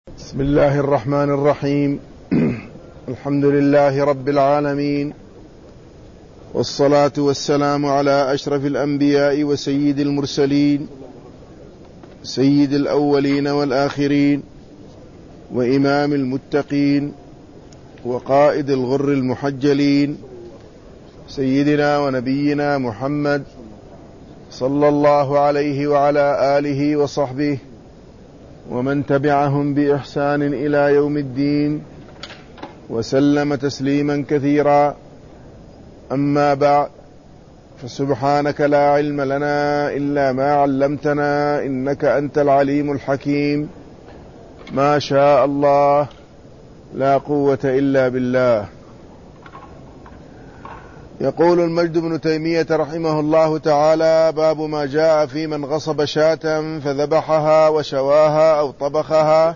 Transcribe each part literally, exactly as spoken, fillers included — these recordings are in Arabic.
بسم الله الرحمن الرحيم. الحمد لله رب العالمين، والصلاة والسلام على أشرف الأنبياء وسيد المرسلين، سيد الأولين والآخرين، وإمام المتقين، وقائد الغر المحجلين، سيدنا ونبينا محمد صلى الله عليه وعلى آله وصحبه ومن تبعهم بإحسان إلى يوم الدين، وسلم تسليما كثيرا. أما بعد، فسبحانك لا علم لنا إلا ما علمتنا إنك أنت العليم الحكيم. ما شاء الله، لا قوة إلا بالله. يقول المجد بن تيمية رحمه الله تعالى: باب ما جاء في من غصب شاة فذبحها وشواها أو طبخها.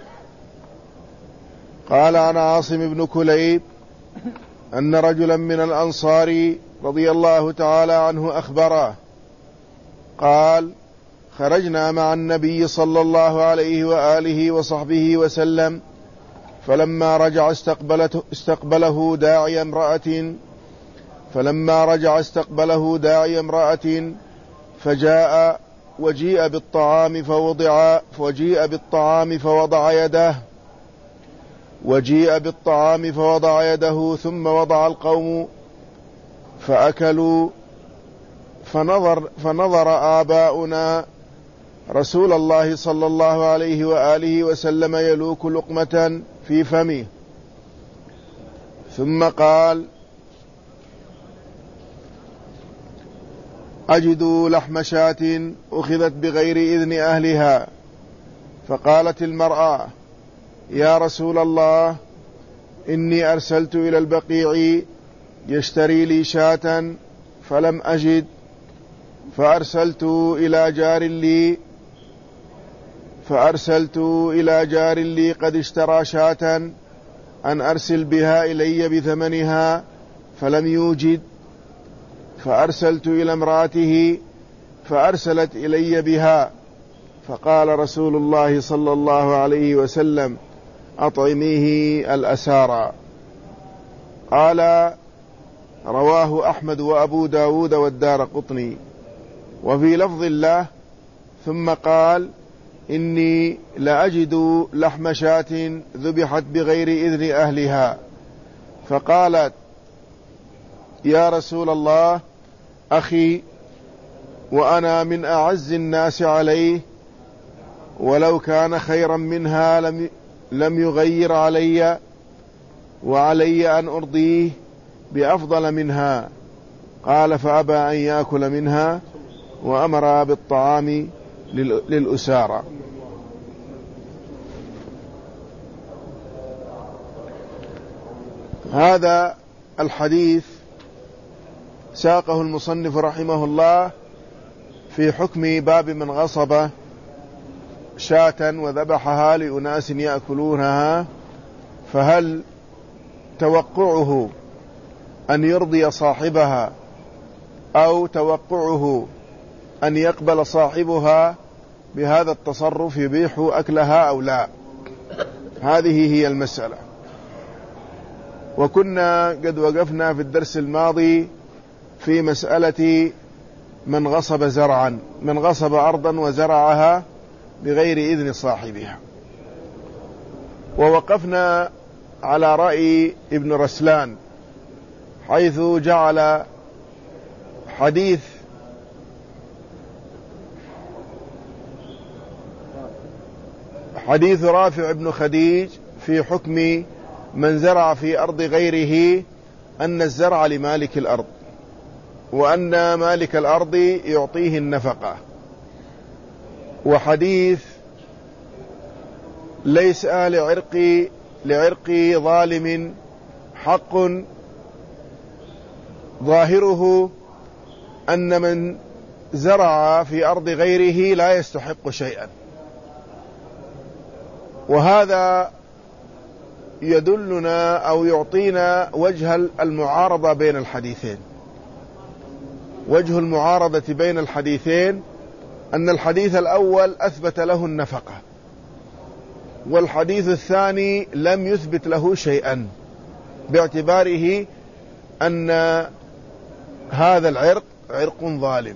قال عن عاصم بن كليب أن رجلا من الأنصار رضي الله تعالى عنه أخبره قال: خرجنا مع النبي صلى الله عليه وآله وصحبه وسلم، فلما رجع استقبلته استقبله داعي امرأة فلما رجع استقبله داعي امرأة فجاء وجيء بالطعام فوضع وجيء بالطعام فوضع يده وجيء بالطعام فوضع يده ثم وضع القوم فأكلوا. فنظر فنظر آباؤنا رسول الله صلى الله عليه وآله وسلم يلوك لقمة في فمه، ثم قال: أجد لحم شاة أخذت بغير إذن أهلها. فقالت المرأة: يا رسول الله، إني أرسلت إلى البقيع يشتري لي شاة فلم أجد، فأرسلت إلى جار لي فأرسلت إلى جار لي قد اشترى شاة أن أرسل بها إلي بثمنها فلم يوجد، فأرسلت إلى امرأته فأرسلت إلي بها، فقال رسول الله صلى الله عليه وسلم: أطعميه الأسارى. قال: رواه أحمد وأبو داود والدارقطني. وفي لفظ الله: ثم قال: إني لأجد لحم شاة ذبحت بغير إذن أهلها. فقالت: يا رسول الله، أخي وأنا من أعز الناس عليه، ولو كان خيرا منها لم لم يغير علي، وعلي أن أرضيه بأفضل منها. قال: فأبى أن يأكل منها وأمر بالطعام للأسارى. هذا الحديث ساقه المصنف رحمه الله في حكم باب من غصب شاة وذبحها لأناس يأكلونها، فهل توقعه أن يرضي صاحبها أو توقعه أن يقبل صاحبها بهذا التصرف يبيح أكلها أو لا؟ هذه هي المسألة. وكنا قد وقفنا في الدرس الماضي في مسألة من غصب زرعا من غصب أرضا وزرعها بغير إذن صاحبها، ووقفنا على رأي ابن رسلان، حيث جعل حديث حديث رافع بن خديج في حكم من زرع في أرض غيره أن الزرع لمالك الأرض، وأن مالك الأرض يعطيه النفقة. وحديث ليس لعرق لعرق ظالم حق، ظاهره أن من زرع في أرض غيره لا يستحق شيئا، وهذا يدلنا أو يعطينا وجه المعارضة بين الحديثين. وجه المعارضة بين الحديثين أن الحديث الأول أثبت له النفقة، والحديث الثاني لم يثبت له شيئا باعتباره أن هذا العرق عرق ظالم.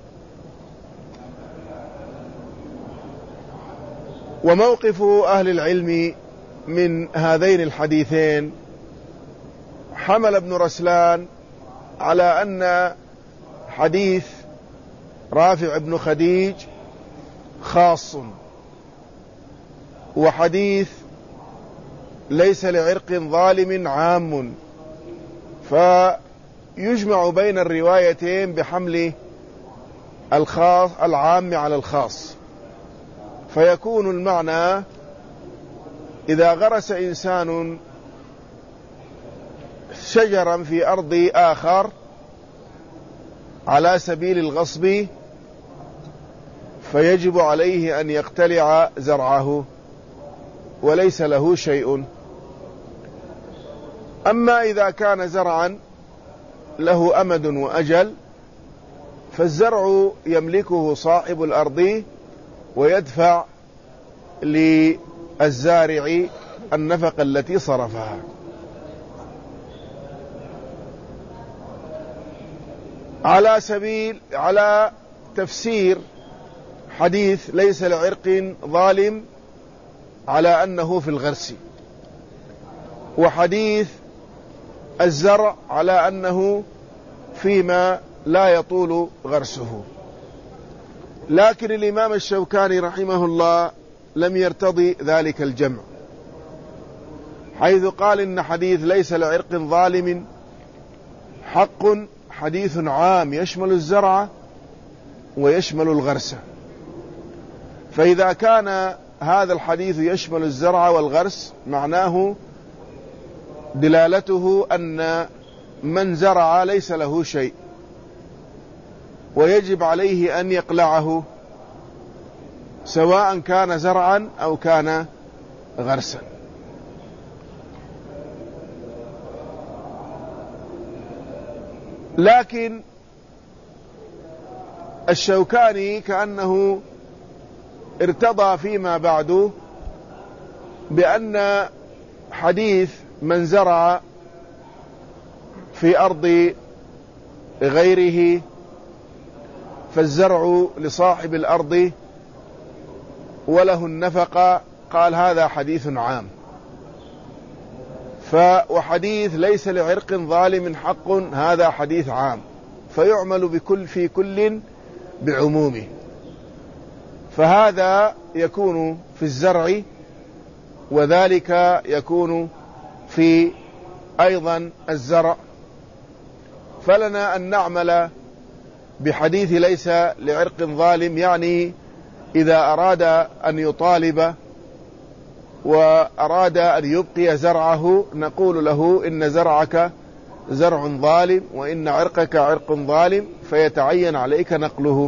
وموقف أهل العلم من هذين الحديثين: حمل ابن رسلان على أن حديث رافع بن خديج خاص، وحديث ليس لعرق ظالم عام، فيجمع بين الروايتين بحمل الخاص العام على الخاص، فيكون المعنى: إذا غرس إنسان شجرا في أرض آخر على سبيل الغصب فيجب عليه أن يقتلع زرعه وليس له شيء. أما إذا كان زرعا له أمد وأجل فالزرع يملكه صاحب الأرض ويدفع للزارع النفقة التي صرفها. على سبيل على تفسير حديث ليس لعرق ظالم على أنه في الغرس، وحديث الزرع على أنه فيما لا يطول غرسه. لكن الإمام الشوكاني رحمه الله لم يرتضي ذلك الجمع، حيث قال إن حديث ليس لعرق ظالم حق حديث عام يشمل الزرع ويشمل الغرس، فإذا كان هذا الحديث يشمل الزرع والغرس معناه دلالته أن من زرع ليس له شيء ويجب عليه أن يقلعه سواء كان زرعا أو كان غرسا. لكن الشوكاني كأنه ارتضى فيما بعد بأن حديث من زرع في أرض غيره فالزرع لصاحب الأرض وله النفقة، قال هذا حديث عام. وحديث ليس لعرق ظالم حق هذا حديث عام، فيعمل بكل في كل بعمومه، فهذا يكون في الزرع وذلك يكون في أيضا الزرع. فلنا أن نعمل بحديث ليس لعرق ظالم، يعني إذا أراد أن يطالب وأراد أن يبقي زرعه نقول له إن زرعك زرع ظالم وإن عرقك عرق ظالم، فيتعين عليك نقله.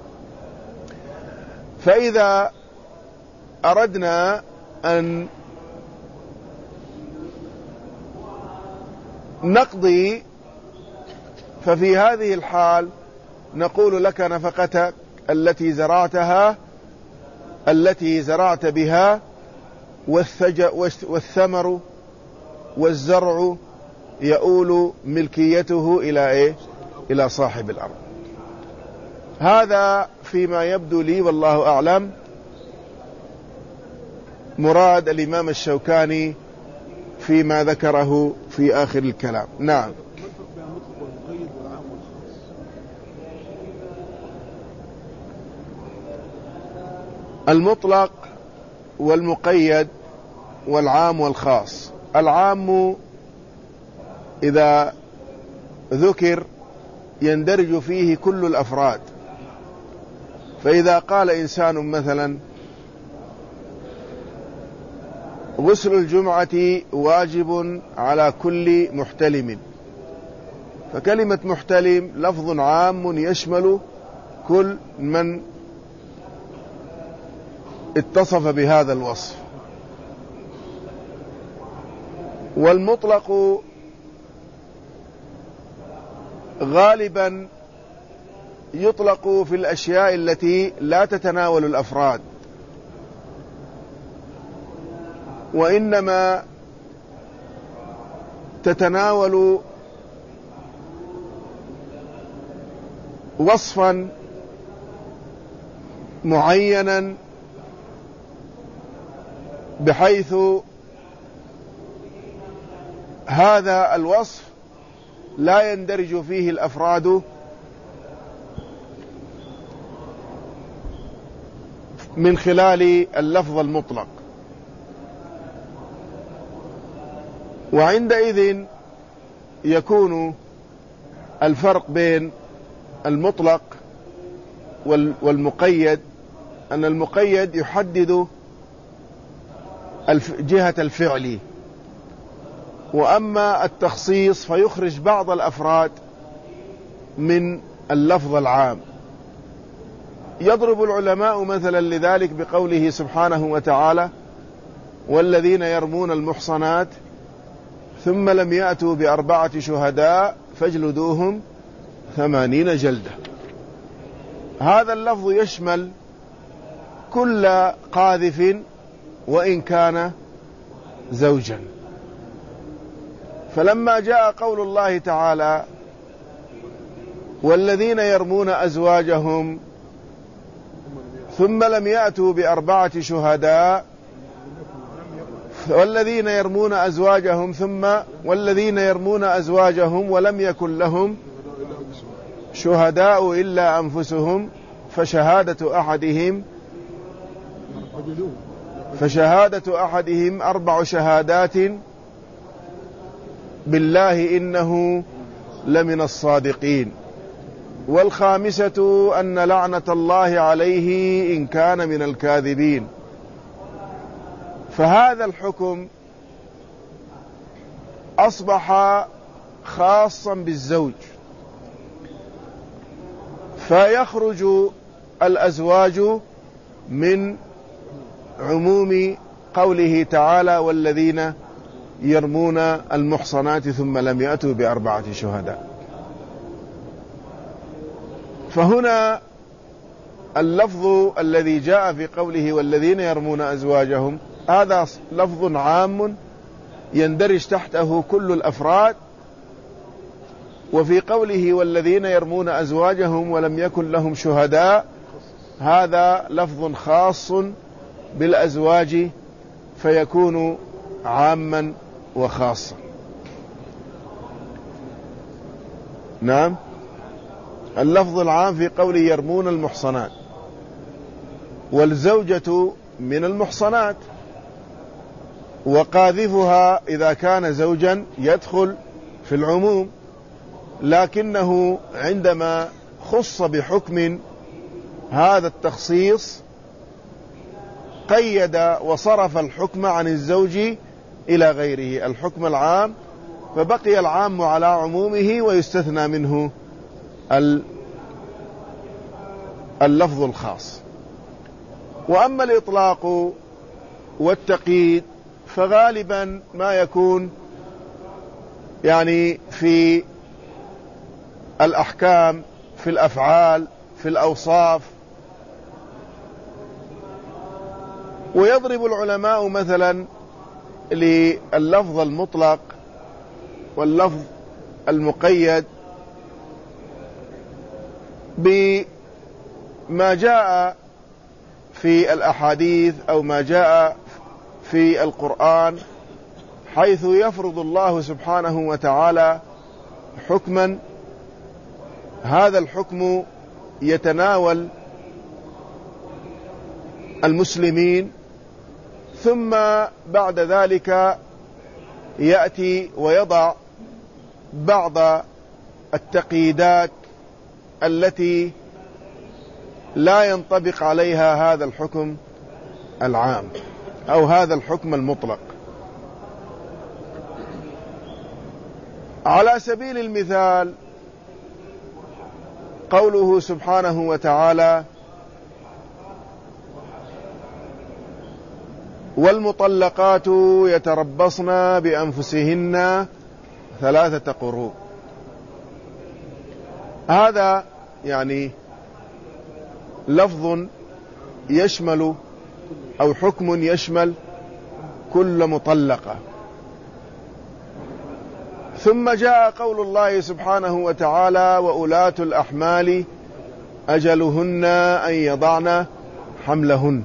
فإذا أردنا أن نقضي ففي هذه الحال نقول لك نفقتك التي زرعتها التي زرعت بها والثمر والزرع يؤول ملكيته إلى إيه؟ إلى صاحب الأرض. هذا فيما يبدو لي والله أعلم مراد الإمام الشوكاني فيما ذكره في آخر الكلام. نعم. المطلق والمقيد والعام والخاص. العام إذا ذكر يندرج فيه كل الأفراد، فإذا قال إنسان مثلا غسل الجمعة واجب على كل محتلم، فكلمة محتلم لفظ عام يشمل كل من اتصف بهذا الوصف. والمطلق غالبا يطلق في الأشياء التي لا تتناول الأفراد، وإنما تتناول وصفا معينا، بحيث هذا الوصف لا يندرج فيه الأفراد من خلال اللفظ المطلق. وعندئذ يكون الفرق بين المطلق والمقيد أن المقيد يحدد جهة الفعل، وأما التخصيص فيخرج بعض الأفراد من اللفظ العام. يضرب العلماء مثلا لذلك بقوله سبحانه وتعالى: والذين يرمون المحصنات ثم لم يأتوا بأربعة شهداء فاجلدوهم ثمانين جلدة. هذا اللفظ يشمل كل قاذف وإن كان زوجا. فلما جاء قول الله تعالى: والذين يرمون أزواجهم ثم لم يأتوا بأربعة شهداء والذين يرمون أزواجهم ثم والذين يرمون أزواجهم ولم يكن لهم شهداء إلا أنفسهم فشهادة أحدهم فشهادة أحدهم أربع شهادات بالله إنه لمن الصادقين والخامسة أن لعنة الله عليه إن كان من الكاذبين. فهذا الحكم أصبح خاصا بالزوج، فيخرج الأزواج من عموم قوله تعالى: والذين يرمون المحصنات ثم لم يأتوا بأربعة شهداء. فهنا اللفظ الذي جاء في قوله: والذين يرمون أزواجهم، هذا لفظ عام يندرج تحته كل الأفراد. وفي قوله: والذين يرمون أزواجهم ولم يكن لهم شهداء، هذا لفظ خاص بالأزواج فيكون عاما وخاصا. نعم، اللفظ العام في قوله يرمون المحصنات، والزوجة من المحصنات، وقاذفها إذا كان زوجا يدخل في العموم، لكنه عندما خص بحكم هذا التخصيص قيد وصرف الحكم عن الزوج إلى غيره، الحكم العام، فبقي العام على عمومه ويستثنى منه اللفظ الخاص. وأما الإطلاق والتقييد فغالبا ما يكون يعني في الأحكام، في الأفعال، في الأوصاف. ويضرب العلماء مثلا لللفظ المطلق واللفظ المقيد بما جاء في الأحاديث أو ما جاء في القرآن، حيث يفرض الله سبحانه وتعالى حكما، هذا الحكم يتناول المسلمين، ثم بعد ذلك يأتي ويضع بعض التقييدات التي لا ينطبق عليها هذا الحكم العام أو هذا الحكم المطلق. على سبيل المثال قوله سبحانه وتعالى: والمطلقات يتربصن بأنفسهن ثلاثة قروء. هذا يعني لفظ يشمل أو حكم يشمل كل مطلقة. ثم جاء قول الله سبحانه وتعالى وأولاة الأحمال أجلهن أن يضعن حملهن.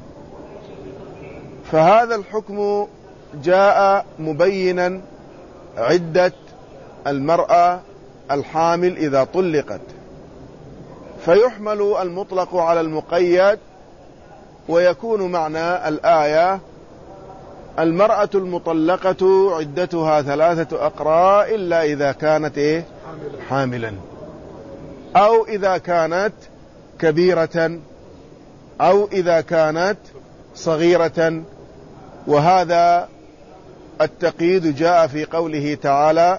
فهذا الحكم جاء مبينا عدة المرأة الحامل إذا طلقت، فيحمل المطلق على المقيد، ويكون معنى الآية المرأة المطلقة عدتها ثلاثة أقراء إلا إذا كانت إيه؟ حاملا، أو إذا كانت كبيرة، أو إذا كانت صغيرة. وهذا التقييد جاء في قوله تعالى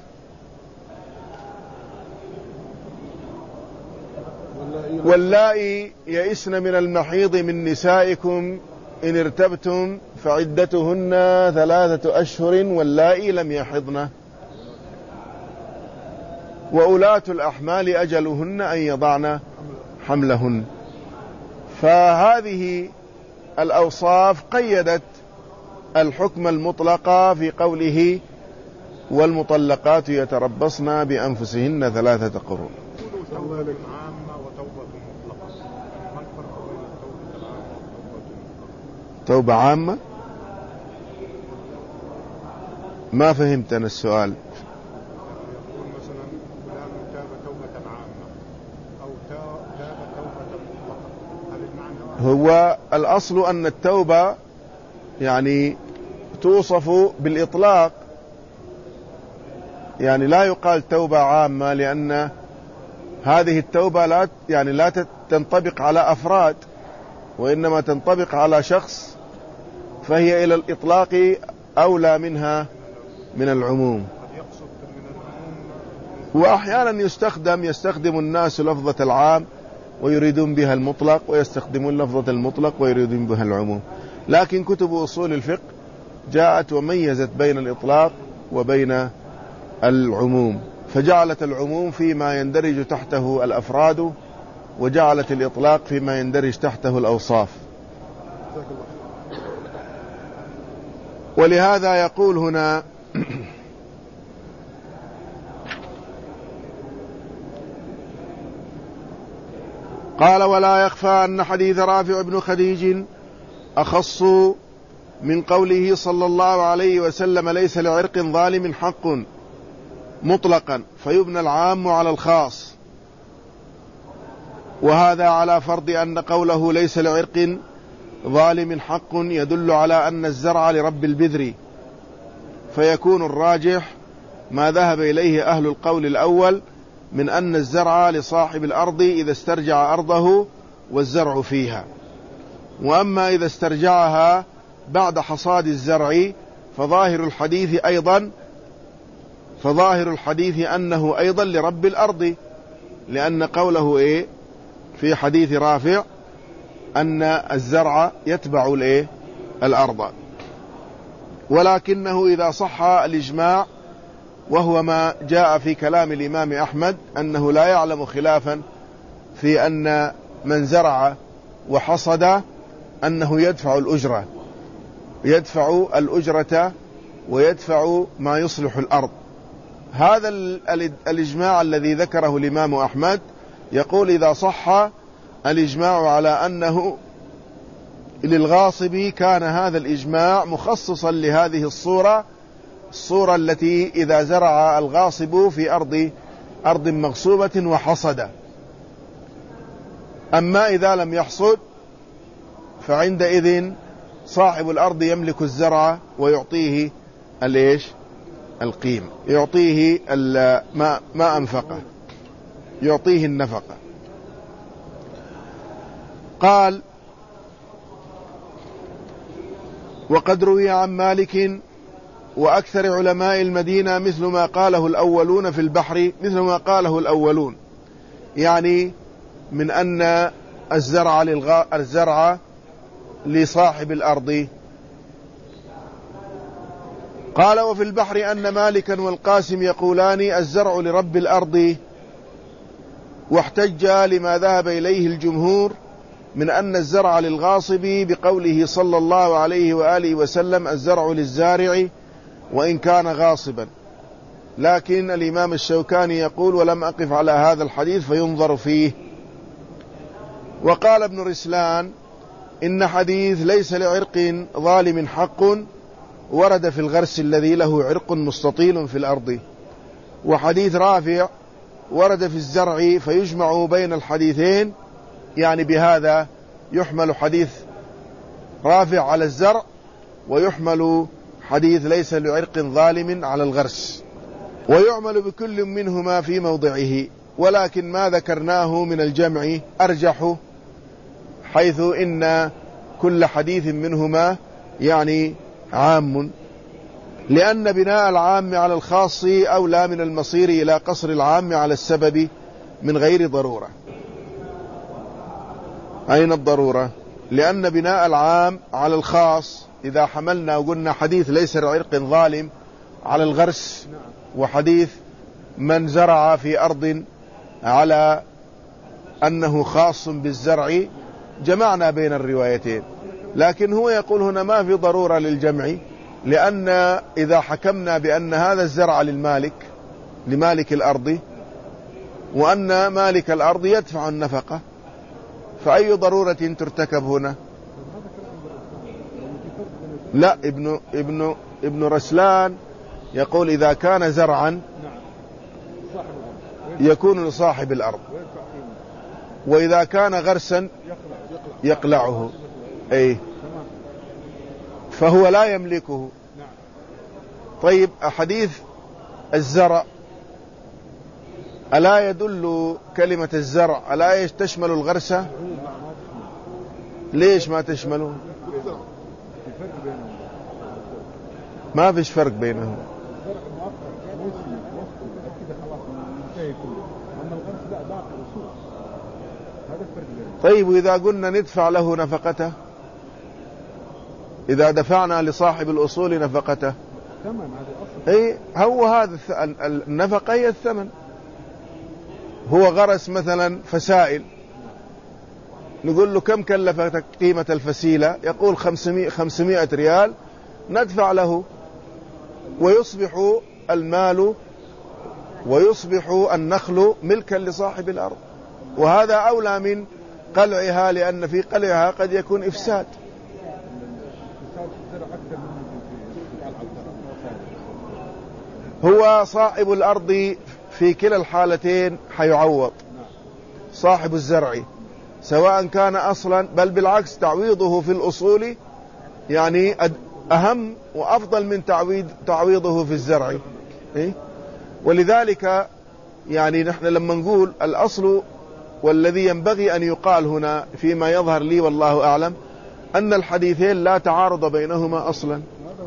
واللائي يئسن من المحيض من نسائكم إن ارتبتم فعدتهن ثلاثة أشهر واللائي لم يحضن وأولاة الأحمال أجلهن أن يضعن حملهن. فهذه الأوصاف قيدت الحكم المطلق في قوله والمطلقات يتربصن بأنفسهن ثلاثة قروء. توبة عامة وتوبة مطلقة، ما الفرق بين التوبة العامة والتوبة المطلقة؟ توبة عامة؟ ما فهمت أنا السؤال. يقول مثلا فلان تاب توبة عامة أو تاب توبة مطلقة، هل المعنى؟ هو الأصل أن التوبة يعني توصف بالإطلاق، يعني لا يقال توبة عامة، لأن هذه التوبة لا يعني لا تنطبق على أفراد، وإنما تنطبق على شخص، فهي إلى الإطلاق أولى منها من العموم. وأحيانا يستخدم يستخدم الناس لفظة العام ويريدون بها المطلق، ويستخدمون لفظة المطلق ويريدون بها العموم. لكن كتب أصول الفقه جاءت وميزت بين الإطلاق وبين العموم، فجعلت العموم فيما يندرج تحته الأفراد، وجعلت الإطلاق فيما يندرج تحته الأوصاف. ولهذا يقول هنا قال ولا يخفى أن حديث رافع بن خديج أخص من قوله صلى الله عليه وسلم ليس لعرق ظالم حق مطلقا، فيبنى العام على الخاص. وهذا على فرض أن قوله ليس لعرق ظالم حق يدل على أن الزرع لرب البذر، فيكون الراجح ما ذهب إليه أهل القول الأول من أن الزرع لصاحب الأرض إذا استرجع أرضه والزرع فيها. وأما إذا استرجعها بعد حصاد الزرع فظاهر الحديث أيضا فظاهر الحديث أنه أيضا لرب الأرض، لأن قوله إيه في حديث رافع أن الزرع يتبع الإيه الأرض. ولكنه إذا صح الإجماع، وهو ما جاء في كلام الإمام أحمد أنه لا يعلم خلافا في أن من زرع وحصد أنه يدفع الأجرة يدفع الأجرة ويدفع ما يصلح الأرض. هذا الإجماع الذي ذكره الإمام أحمد يقول إذا صح الإجماع على أنه للغاصب كان هذا الإجماع مخصصا لهذه الصورة الصورة التي إذا زرع الغاصب في أرض أرض مغصوبة وحصد. أما إذا لم يحصد فعندئذ صاحب الأرض يملك الزرع ويعطيه الإيش القيمة، يعطيه ما ما أنفقه، يعطيه النفقة. قال وقد روي عن مالك وأكثر علماء المدينة مثل ما قاله الأولون في البحر مثل ما قاله الأولون، يعني من أن الزرع للغ... الزرع لصاحب الأرض. قال وفي البحر أن مالكا والقاسم يقولان الزرع لرب الأرض، واحتج لما ذهب إليه الجمهور من أن الزرع للغاصب بقوله صلى الله عليه وآله وسلم الزرع للزارع وإن كان غاصبا. لكن الإمام الشوكاني يقول ولم أقف على هذا الحديث فينظر فيه. وقال ابن رسلان إن حديث ليس لعرق ظالم حق ورد في الغرس الذي له عرق مستطيل في الأرض، وحديث رافع ورد في الزرع، فيجمع بين الحديثين، يعني بهذا يحمل حديث رافع على الزرع ويحمل حديث ليس لعرق ظالم على الغرس، ويعمل بكل منهما في موضعه. ولكن ما ذكرناه من الجمع أرجح، حيث إن كل حديث منهما يعني عام، لأن بناء العام على الخاص أولى من المصير إلى قصر العام على السبب من غير ضرورة. أين الضرورة؟ لأن بناء العام على الخاص إذا حملنا وقلنا حديث ليس لعرق ظالم على الغرس وحديث من زرع في أرض على أنه خاص بالزرع، جمعنا بين الروايتين. لكن هو يقول هنا ما في ضرورة للجمع، لأن إذا حكمنا بأن هذا الزرع للمالك لمالك الأرض وأن مالك الأرض يدفع النفقة، فأي ضرورة ترتكب هنا؟ لا، ابن, ابن, ابن رسلان يقول إذا كان زرعا يكون لصاحب الأرض، وإذا كان غرسا يقلعه، أي فهو لا يملكه. طيب حديث الزرع ألا يدل كلمة الزرع ألا تشمل الغرس؟ ليش ما تشمله؟ ما فيش فرق بينهم. طيب وإذا قلنا ندفع له نفقته، إذا دفعنا لصاحب الأصول نفقته، أي هو هذا النفقة هي الثمن. هو غرس مثلا فسائل، نقول له كم كلفتك قيمة الفسيلة؟ يقول خمسمائة ريال، ندفع له ويصبح المال ويصبح النخل ملكا لصاحب الأرض، وهذا أولى من قلعها، لأن في قلعها قد يكون إفساد. هو صاحب الأرض في كلا الحالتين حيعوض صاحب الزرع، سواء كان أصلا، بل بالعكس تعويضه في الأصول يعني أهم وأفضل من تعويض تعويضه في الزرع. إيه؟ ولذلك يعني نحن لما نقول الأصل والذي ينبغي أن يقال هنا فيما يظهر لي والله أعلم أن الحديثين لا تعارض بينهما أصلا،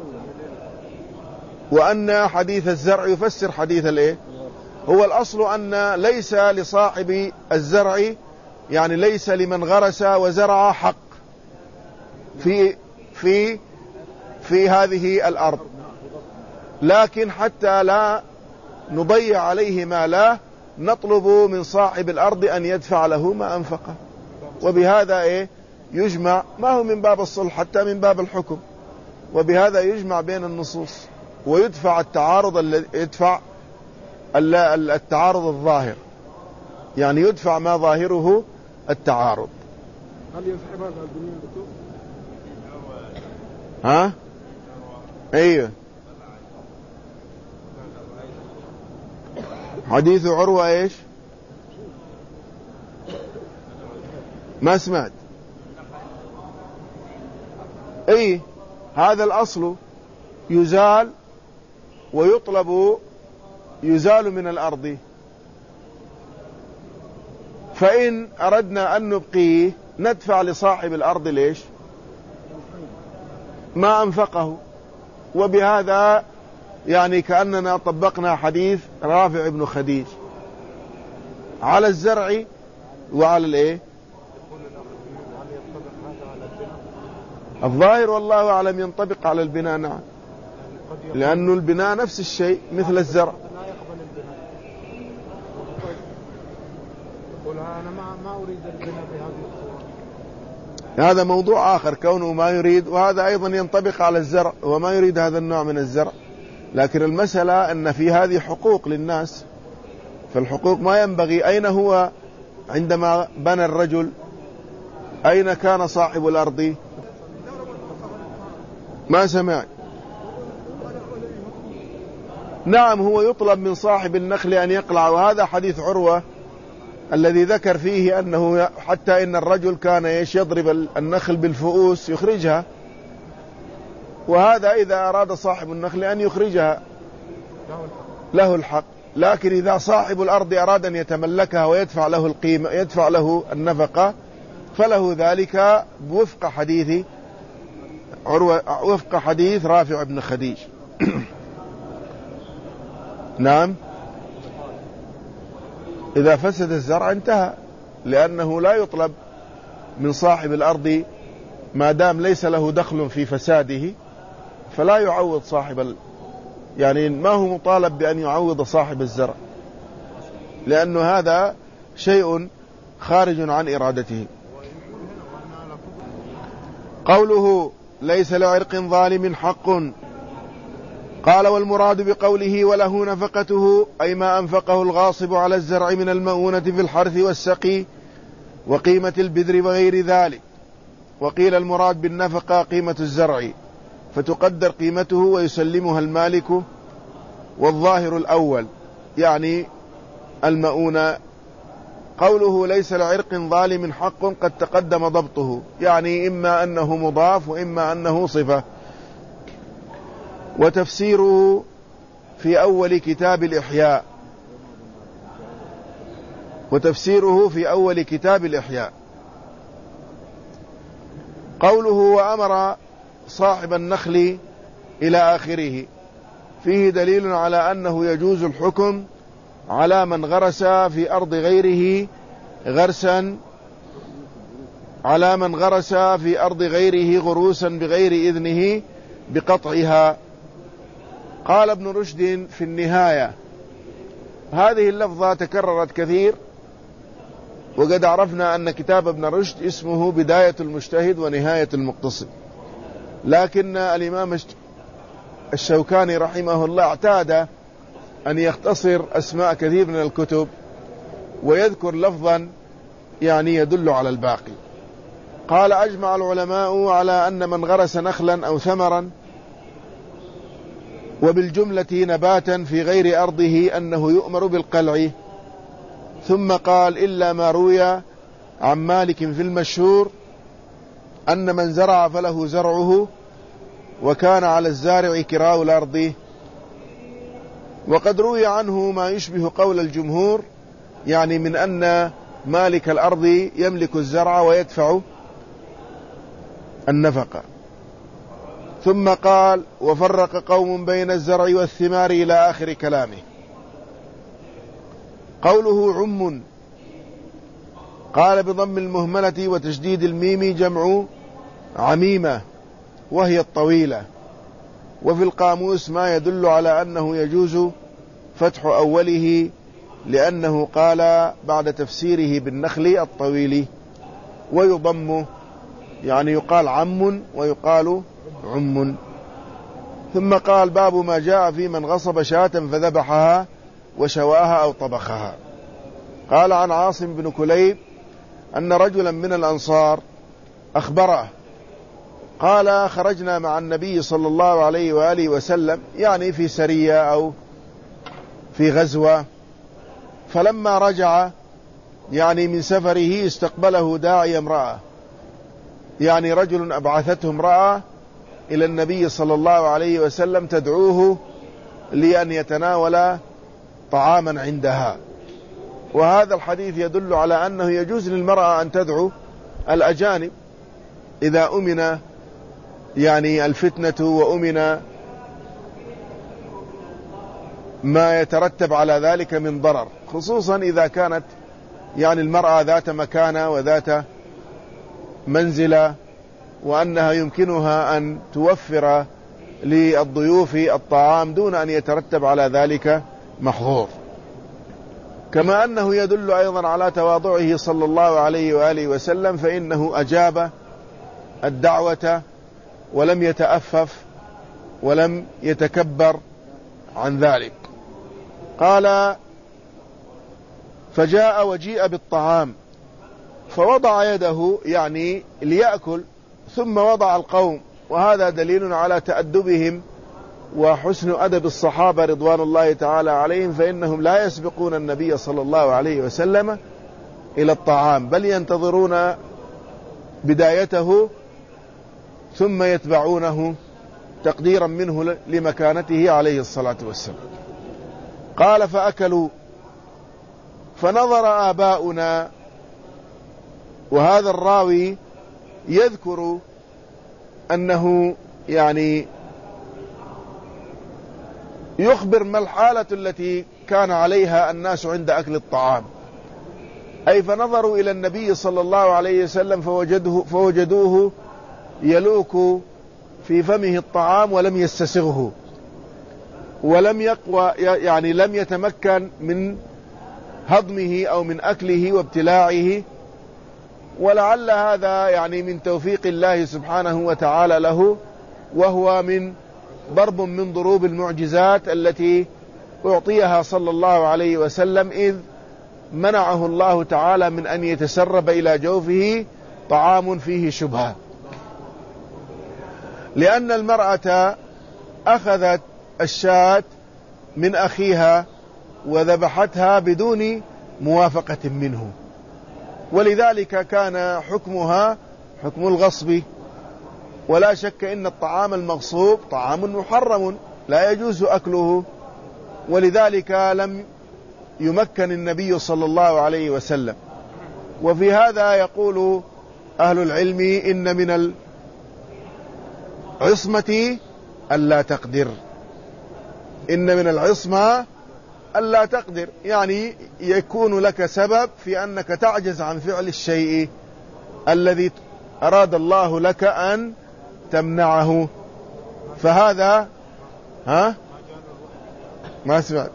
وأن حديث الزرع يفسر حديث الإيه؟ هو الأصل أن ليس لصاحب الزرع، يعني ليس لمن غرس وزرع حق في في في هذه الأرض، لكن حتى لا نضيع عليه ما لا نطلب من صاحب الأرض أن يدفع له ما أنفقه. وبهذا إيه يجمع، ما هو من باب الصلح حتى من باب الحكم، وبهذا يجمع بين النصوص ويدفع التعارض الذي يدفع التعارض الظاهر، يعني يدفع ما ظاهره التعارض. هل ينسحب هذا البنيان دكتور؟ ها؟ ايوه. حديث عروة ايش؟ ما سمعت. اي هذا الاصل يزال ويطلب، يزال من الارض، فإن أردنا أن نبقيه ندفع لصاحب الأرض ليش؟ ما أنفقه. وبهذا يعني كأننا طبقنا حديث رافع بن خديج على الزرع وعلى الايه؟ الظاهر والله أعلم ينطبق على البناء، نعم، لأنه البناء نفس الشيء مثل الزرع. أنا ما ما أريد البناء بهذه الصورة. هذا موضوع آخر كونه ما يريد، وهذا أيضا ينطبق على الزرع وما يريد هذا النوع من الزرع. لكن المسألة أن في هذه حقوق للناس، فالحقوق ما ينبغي. أين هو عندما بنى الرجل؟ أين كان صاحب الأرض؟ ما سمع. نعم، هو يطلب من صاحب النخل أن يقلع، وهذا حديث عروة الذي ذكر فيه أنه حتى إن الرجل كان يضرب النخل بالفؤوس يخرجها، وهذا إذا أراد صاحب النخل أن يخرجها له الحق. لكن إذا صاحب الأرض أراد أن يتملكها ويدفع له القيمة، يدفع له النفقة، فله ذلك وفق حديث عروة، وفق حديث رافع بن خديج. نعم، إذا فسد الزرع انتهى، لأنه لا يطلب من صاحب الأرض ما دام ليس له دخل في فساده، فلا يعوض صاحب ال... يعني ما هو مطالب بأن يعوض صاحب الزرع، لأنه هذا شيء خارج عن إرادته. قوله ليس لعرق ظالم حق، قال والمراد بقوله وله نفقته أي ما أنفقه الغاصب على الزرع من المؤونة في الحرث والسقي وقيمة البذر وغير ذلك. وقيل المراد بالنفقة قيمة الزرع، فتقدر قيمته ويسلمها المالك، والظاهر الأول يعني المؤونة. قوله ليس لعرق ظالم حق قد تقدم ضبطه، يعني إما أنه مضاف وإما أنه صفة. وتفسيره في أول كتاب الإحياء وتفسيره في أول كتاب الإحياء قوله وأمر صاحب النخل إلى آخره، فيه دليل على أنه يجوز الحكم على من غرس في أرض غيره غرسا على من غرس في أرض غيره غروسا بغير إذنه بقطعها. قال ابن رشد في النهاية، هذه اللفظة تكررت كثير، وقد عرفنا أن كتاب ابن رشد اسمه بداية المجتهد ونهاية المقتصد، لكن الإمام الشوكاني رحمه الله اعتاد أن يختصر أسماء كثير من الكتب ويذكر لفظا يعني يدل على الباقي. قال أجمع العلماء على أن من غرس نخلا أو ثمرا وبالجملة نباتا في غير أرضه أنه يؤمر بالقلع. ثم قال إلا ما روي عن مالك في المشهور أن من زرع فله زرعه وكان على الزارع كراء الأرض. وقد روي عنه ما يشبه قول الجمهور، يعني من أن مالك الأرض يملك الزرع ويدفع النفقة. ثم قال وفرق قوم بين الزرع والثمار إلى آخر كلامه. قوله عم، قال بضم المهملة وتشديد الميم جمع عميمة وهي الطويلة. وفي القاموس ما يدل على أنه يجوز فتح أوله، لأنه قال بعد تفسيره بالنخل الطويل، ويضم يعني يقال عم ويقال عم. ثم قال باب ما جاء في من غصب شاة فذبحها وشواها أو طبخها. قال عن عاصم بن كليب أن رجلا من الأنصار أخبره قال خرجنا مع النبي صلى الله عليه وآله وسلم، يعني في سرية أو في غزوة، فلما رجع يعني من سفره استقبله داعي امرأة، يعني رجل أبعثته امرأة إلى النبي صلى الله عليه وسلم تدعوه لأن يتناول طعاما عندها. وهذا الحديث يدل على أنه يجوز للمرأة أن تدعو الأجانب إذا أمن يعني الفتنة وأمن ما يترتب على ذلك من ضرر، خصوصا إذا كانت يعني المرأة ذات مكانة وذات منزلة، وأنها يمكنها أن توفر للضيوف الطعام دون أن يترتب على ذلك محظور. كما أنه يدل أيضا على تواضعه صلى الله عليه وآله وسلم، فإنه أجاب الدعوة ولم يتأفف ولم يتكبر عن ذلك. قال فجاء وجيء بالطعام فوضع يده يعني ليأكل ثم وضع القوم، وهذا دليل على تأدبهم وحسن أدب الصحابة رضوان الله تعالى عليهم، فإنهم لا يسبقون النبي صلى الله عليه وسلم إلى الطعام بل ينتظرون بدايته ثم يتبعونه تقديرا منه لمكانته عليه الصلاة والسلام. قال فأكلوا فنظر آباؤنا، وهذا الراوي يذكر أنه يعني يخبر ما الحالة التي كان عليها الناس عند أكل الطعام، أي فنظروا إلى النبي صلى الله عليه وسلم فوجدوه, فوجدوه يلوك في فمه الطعام ولم يستسغه ولم يقوى يعني لم يتمكن من هضمه أو من أكله وابتلاعه، ولعل هذا يعني من توفيق الله سبحانه وتعالى له، وهو من ضرب من ضروب المعجزات التي أعطيها صلى الله عليه وسلم، إذ منعه الله تعالى من أن يتسرب إلى جوفه طعام فيه شبهة، لأن المرأة أخذت الشاة من أخيها وذبحتها بدون موافقة منه، ولذلك كان حكمها حكم الغصب. ولا شك إن الطعام المغصوب طعام محرم لا يجوز أكله، ولذلك لم يمكن النبي صلى الله عليه وسلم. وفي هذا يقول أهل العلم إن من العصمة ألا تقدر، إن من العصمة ألا تقدر، يعني يكون لك سبب في أنك تعجز عن فعل الشيء الذي أراد الله لك أن تمنعه. فهذا ها ما سمعت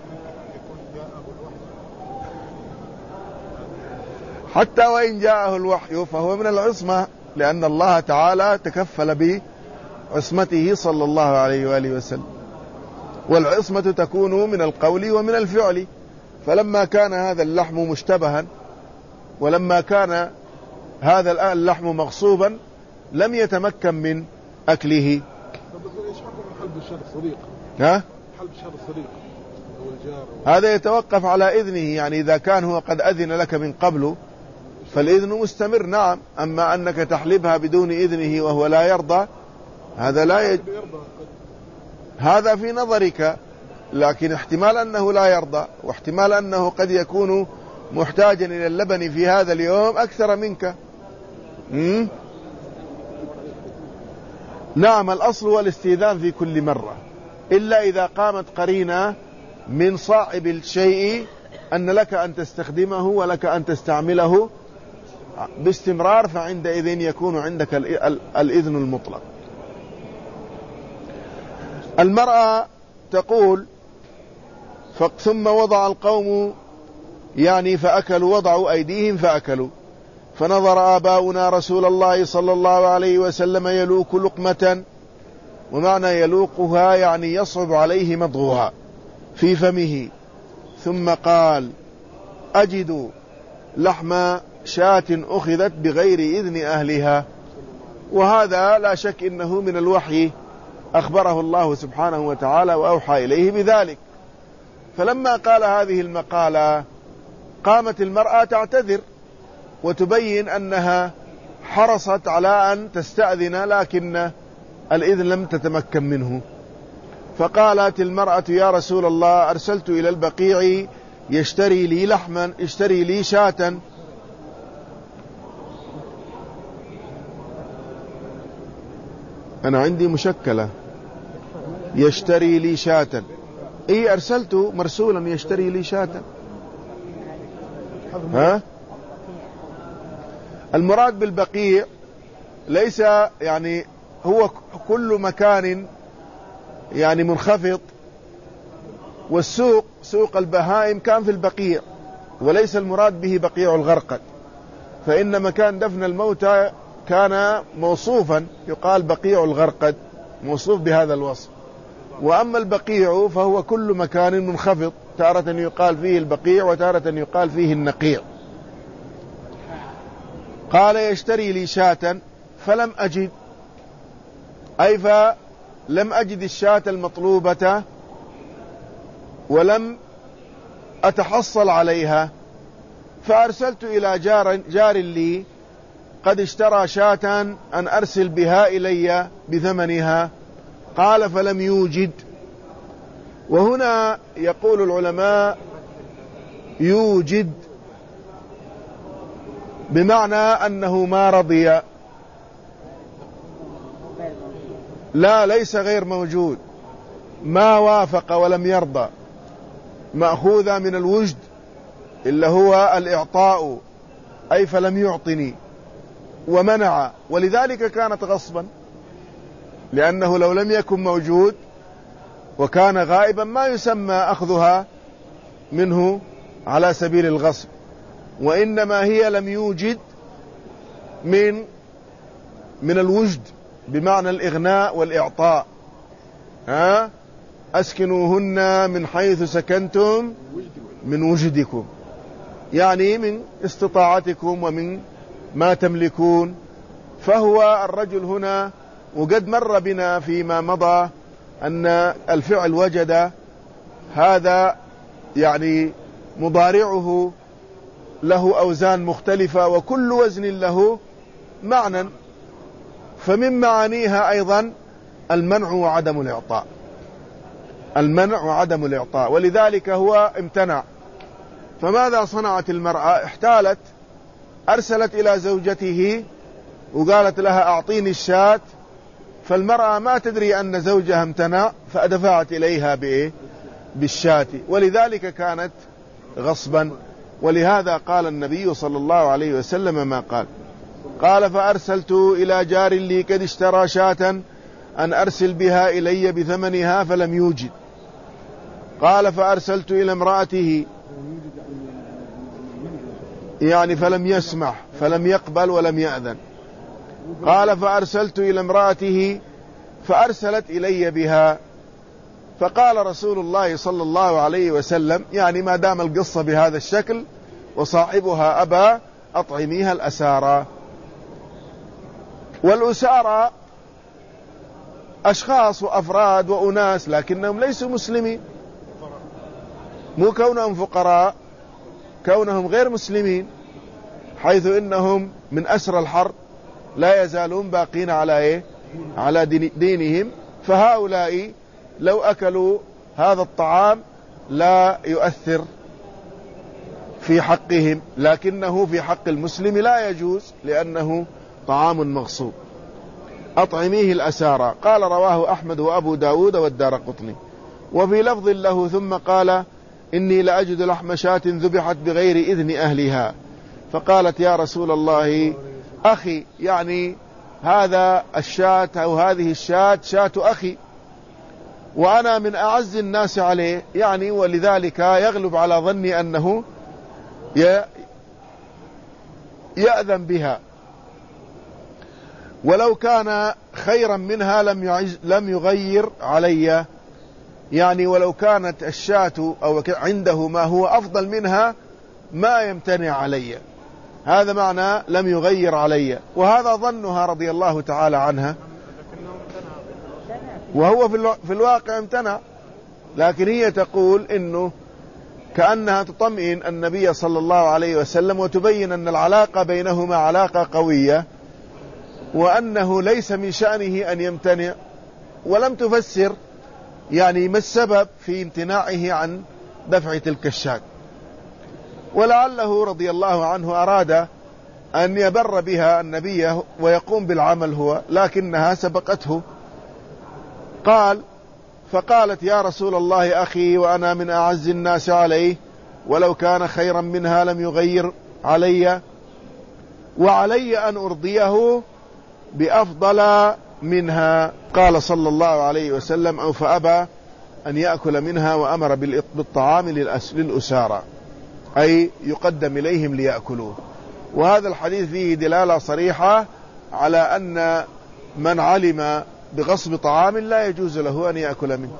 حتى وإن جاءه الوحي فهو من العصمة، لأن الله تعالى تكفل بعصمته صلى الله عليه وآله وسلم، والعصمة تكون من القول ومن الفعل. فلما كان هذا اللحم مشتبها ولما كان هذا اللحم مغصوبا لم يتمكن من أكله. ها؟ هذا يتوقف على إذنه، يعني إذا كان هو قد أذن لك من قبل فالإذن مستمر، نعم. أما أنك تحلبها بدون إذنه وهو لا يرضى هذا لا يج... هذا في نظرك، لكن احتمال أنه لا يرضى، واحتمال أنه قد يكون محتاجا إلى اللبن في هذا اليوم أكثر منك. م? نعم، الأصل والاستئذان في كل مرة، إلا إذا قامت قرينة من صاحب الشيء أن لك أن تستخدمه ولك أن تستعمله باستمرار، فعندئذ يكون عندك الإذن المطلق. المرأة تقول ثم وضع القوم يعني فأكلوا، وضعوا أيديهم فأكلوا. فنظر آباؤنا رسول الله صلى الله عليه وسلم يلوك لقمة، ومعنى يلوقها يعني يصعب عليه مضغها في فمه، ثم قال أجد لحم شاة أخذت بغير إذن أهلها. وهذا لا شك إنه من الوحي، أخبره الله سبحانه وتعالى وأوحى إليه بذلك. فلما قال هذه المقالة قامت المرأة تعتذر وتبين أنها حرصت على أن تستأذن لكن الإذن لم تتمكن منه. فقالت المرأة يا رسول الله أرسلت إلى البقيع يشتري لي لحما، يشتري لي شاة. أنا عندي مشكلة، يشتري لي شاة، إيه أرسلت مرسولا يشتري لي شاة. ها؟ المراد بالبقيع ليس يعني هو كل مكان يعني منخفض، والسوق سوق البهائم كان في البقيع، وليس المراد به بقيع الغرقد، فإن مكان دفن الموتى كان موصوفا، يقال بقيع الغرقد، موصوف بهذا الوصف. وأما البقيع فهو كل مكان منخفض، تارة يقال فيه البقيع وتارة يقال فيه النقيع. قال يشتري لي شاة فلم أجد، أي فلم أجد الشاة المطلوبة ولم أتحصل عليها، فأرسلت إلى جار, جار لي قد اشترى شاة أن أرسل بها إلي بثمنها. قال فلم يوجد. وهنا يقول العلماء يوجد بمعنى أنه ما رضي، لا ليس غير موجود، ما وافق ولم يرضى، مأخوذة من الوجد إلا هو الإعطاء، أي فلم يعطني ومنع، ولذلك كانت غصبا، لأنه لو لم يكن موجود وكان غائبا ما يسمى أخذها منه على سبيل الغصب، وإنما هي لم يوجد من من الوجد بمعنى الإغناء والإعطاء. ها أسكنوهن من حيث سكنتم من وجدكم، يعني من استطاعتكم ومن ما تملكون. فهو الرجل هنا، وقد مر بنا فيما مضى أن الفعل وجد هذا يعني مضارعه له أوزان مختلفة، وكل وزن له معنى، فمن معانيها أيضا المنع وعدم الإعطاء، المنع وعدم الإعطاء، ولذلك هو امتنع. فماذا صنعت المرأة؟ احتالت، أرسلت إلى زوجته وقالت لها أعطيني الشاة، فالمرأة ما تدري أن زوجها امتنع فأدفعت إليها بإيه؟ بالشاة، ولذلك كانت غصبا. ولهذا قال النبي صلى الله عليه وسلم ما قال، قال فأرسلت إلى جار لي قد اشترى شاة أن أرسل بها إلي بثمنها فلم يوجد. قال فأرسلت إلى امرأته، يعني فلم يسمح، فلم يقبل ولم يأذن. قال فأرسلت إلى امرأته فأرسلت إلي بها، فقال رسول الله صلى الله عليه وسلم، يعني ما دام القصة بهذا الشكل وصاحبها أبى أطعميها الأسارى. والأسارى أشخاص وأفراد وأناس لكنهم ليسوا مسلمين، مو كونهم فقراء، كونهم غير مسلمين، حيث إنهم من أسر الحرب لا يزالون باقين على إيه؟ على دينهم. فهؤلاء لو أكلوا هذا الطعام لا يؤثر في حقهم، لكنه في حق المسلم لا يجوز لأنه طعام مغصوب. أطعميه الأسارى. قال رواه أحمد وأبو داود والدارقطني. وفي لفظ له ثم قال إني لأجد لحم شاة ذبحت بغير إذن أهلها، فقالت يا رسول الله أخي، يعني هذا الشاة أو هذه الشاة شاة أخي وأنا من أعز الناس عليه، يعني ولذلك يغلب على ظني أنه يأذن بها، ولو كان خيرا منها لم يعز لم يغير علي، يعني ولو كانت الشاة أو عنده ما هو أفضل منها ما يمتنع علي. هذا معنى لم يغير علي، وهذا ظنها رضي الله تعالى عنها، وهو في الواقع امتنع، لكن هي تقول إنه كأنها تطمئن النبي صلى الله عليه وسلم وتبين أن العلاقة بينهما علاقة قوية، وأنه ليس من شأنه أن يمتنع، ولم تفسر يعني ما السبب في امتناعه عن دفع تلك الشاة. ولعله رضي الله عنه أراد أن يبر بها النبي ويقوم بالعمل هو، لكنها سبقته. قال فقالت يا رسول الله أخي وأنا من أعز الناس عليه، ولو كان خيرا منها لم يغير علي، وعلي أن أرضيه بأفضل منها. قال صلى الله عليه وسلم أو فأبى أن يأكل منها وأمر بالطعام للأسارى، أي يقدم إليهم ليأكلوه. وهذا الحديث فيه دلالة صريحة على أن من علم بغصب طعام لا يجوز له أن يأكل منه.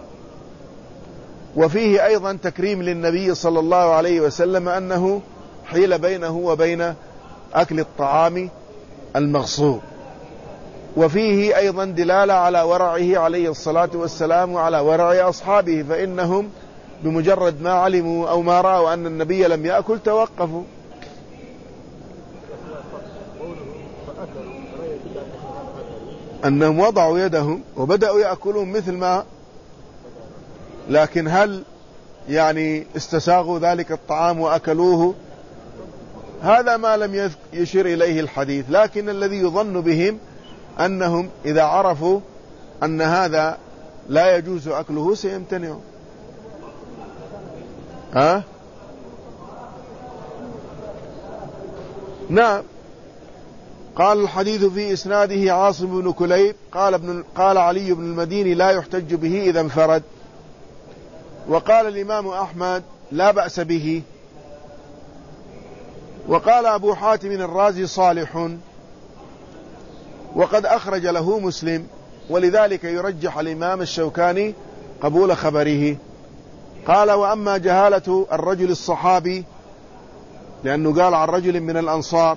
وفيه أيضا تكريم للنبي صلى الله عليه وسلم أنه حيل بينه وبين أكل الطعام المغصوب. وفيه أيضا دلالة على ورعه عليه الصلاة والسلام وعلى ورع أصحابه، فإنهم بمجرد ما علموا أو ما رأوا أن النبي لم يأكل توقفوا. أنهم وضعوا يدهم وبدأوا يأكلون مثل ما، لكن هل يعني استساغوا ذلك الطعام وأكلوه؟ هذا ما لم يشير إليه الحديث، لكن الذي يظن بهم أنهم إذا عرفوا أن هذا لا يجوز أكله سيمتنعوا. ها؟ نعم. قال الحديث في إسناده عاصم بن كليب قال, ابن قال علي بن المديني لا يحتج به إذا انفرد. وقال الإمام أحمد لا بأس به. وقال أبو حاتم الرازي صالح، وقد أخرج له مسلم، ولذلك يرجح الإمام الشوكاني قبول خبره. قال وأما جهالة الرجل الصحابي، لأنه قال عن رجل من الأنصار،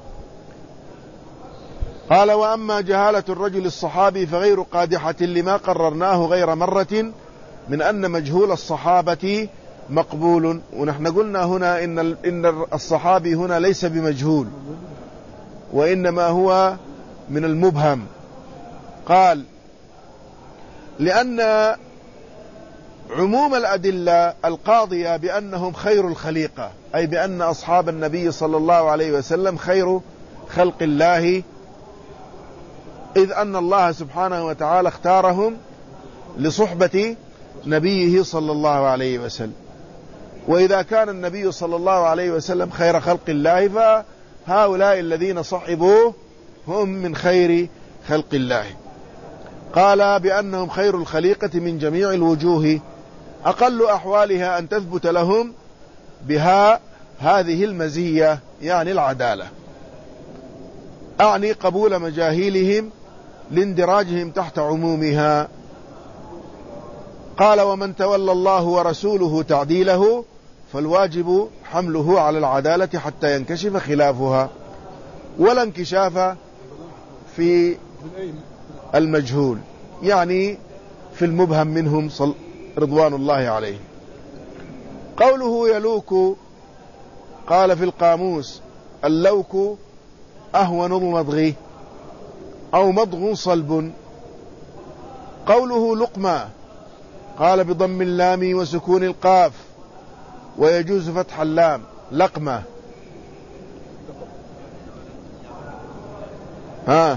قال وأما جهالة الرجل الصحابي فغير قادحة لما قررناه غير مرة من أن مجهول الصحابة مقبول. ونحن قلنا هنا إن إن الصحابي هنا ليس بمجهول، وإنما هو من المبهم. قال لأن عموم الأدلة القاضية بأنهم خير الخليقة، أي بأن أصحاب النبي صلى الله عليه وسلم خير خلق الله، إذ أن الله سبحانه وتعالى اختارهم لصحبة نبيه صلى الله عليه وسلم. وإذا كان النبي صلى الله عليه وسلم خير خلق الله، فهؤلاء الذين صحبوه هم من خير خلق الله. قال بأنهم خير الخليقة من جميع الوجوه، أقل أحوالها أن تثبت لهم بها هذه المزية، يعني العدالة، أعني قبول مجاهيلهم لاندراجهم تحت عمومها. قال ومن تولى الله ورسوله تعديله فالواجب حمله على العدالة حتى ينكشف خلافها، ولا انكشاف في المجهول، يعني في المبهم منهم رضوان الله عليه. قوله يلوك، قال في القاموس اللوك أهون المضغ أو مضغ صلب. قوله لقمة، قال بضم اللام وسكون القاف، ويجوز فتح اللام لقمة. ها